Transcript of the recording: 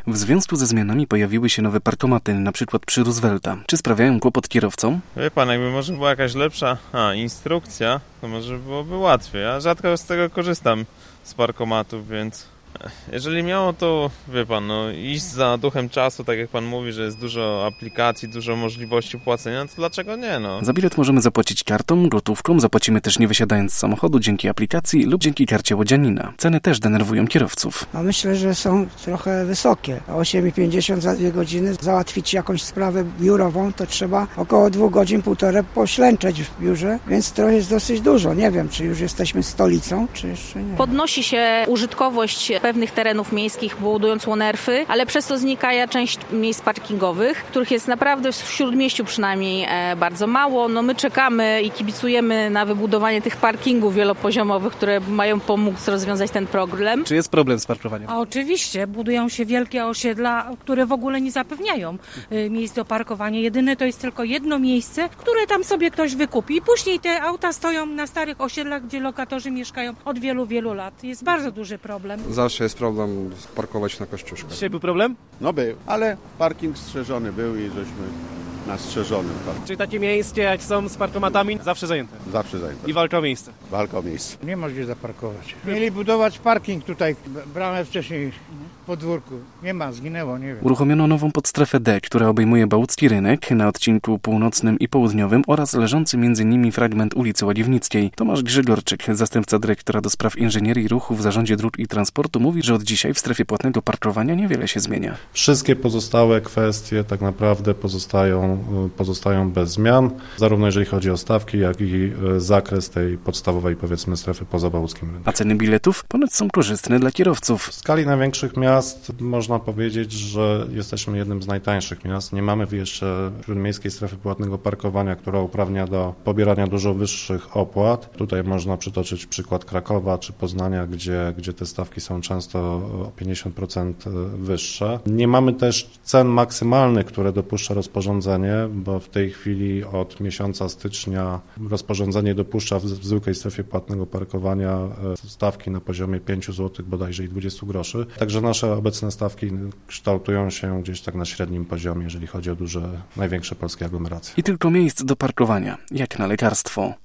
W związku ze zmianami pojawiły się nowe parkomaty, np. przy Roosevelta. Czy sprawiają kłopot kierowcom? Wie pan, jakby może była jakaś lepsza instrukcja, to może byłoby łatwiej. Ja rzadko z tego korzystam, z parkomatów, więc jeżeli miało to, wie pan, iść za duchem czasu, tak jak pan mówi, że jest dużo aplikacji, dużo możliwości płacenia, to dlaczego nie, Za bilet możemy zapłacić kartą, gotówką, zapłacimy też nie wysiadając z samochodu dzięki aplikacji lub dzięki karcie łodzianina. Ceny też denerwują kierowców. Myślę, że są trochę wysokie. 8,50 za 2 godziny. Załatwić jakąś sprawę biurową, to trzeba około 2 godzin, półtorej poślęczeć w biurze, więc to jest dosyć dużo. Nie wiem, czy już jesteśmy stolicą, czy jeszcze nie. Podnosi się użytkowość pewnych terenów miejskich, budując łonerfy, ale przez to znika część miejsc parkingowych, których jest naprawdę w Śródmieściu przynajmniej bardzo mało. My czekamy i kibicujemy na wybudowanie tych parkingów wielopoziomowych, które mają pomóc rozwiązać ten problem. Czy jest problem z parkowaniem? Oczywiście, budują się wielkie osiedla, które w ogóle nie zapewniają miejsc do parkowania. Jedyne to jest tylko jedno miejsce, które tam sobie ktoś wykupi. I później te auta stoją na starych osiedlach, gdzie lokatorzy mieszkają od wielu, wielu lat. Jest bardzo duży problem. Zawsze jest problem parkować na Kościuszkach. Dzisiaj był problem? Był, ale parking strzeżony był i żeśmy na strzeżonym. Czyli takie miejsce jak są z parkomatami zawsze zajęte? Zawsze zajęte. I walka o miejsce? Walka o miejsce. Nie ma gdzie zaparkować. Mieli budować parking tutaj, bramę wcześniej w podwórku. Nie ma, zginęło, nie wiem. Uruchomiono nową podstrefę D, która obejmuje Bałucki Rynek na odcinku północnym i południowym oraz leżący między nimi fragment ulicy Łagiewnickiej. Tomasz Grzegorczyk, zastępca dyrektora do spraw inżynierii ruchu w Zarządzie Dróg i Transportu, mówi, że od dzisiaj w strefie płatnego parkowania niewiele się zmienia. Wszystkie pozostałe kwestie tak naprawdę pozostają bez zmian, zarówno jeżeli chodzi o stawki, jak i zakres tej podstawowej, powiedzmy, strefy poza Bałuckim Rynkiem. A ceny biletów ponoć są korzystne dla kierowców. W skali największych miast można powiedzieć, że jesteśmy jednym z najtańszych miast. Nie mamy jeszcze śródmiejskiej strefy płatnego parkowania, która uprawnia do pobierania dużo wyższych opłat. Tutaj można przytoczyć przykład Krakowa czy Poznania, gdzie te stawki są często o 50% wyższe. Nie mamy też cen maksymalnych, które dopuszcza rozporządzenie, bo w tej chwili od miesiąca stycznia rozporządzenie dopuszcza w zwykłej strefie płatnego parkowania stawki na poziomie 5 zł bodajże i 20 groszy. Także nasze obecne stawki kształtują się gdzieś tak na średnim poziomie, jeżeli chodzi o największe polskie aglomeracje. I tylko miejsc do parkowania, jak na lekarstwo.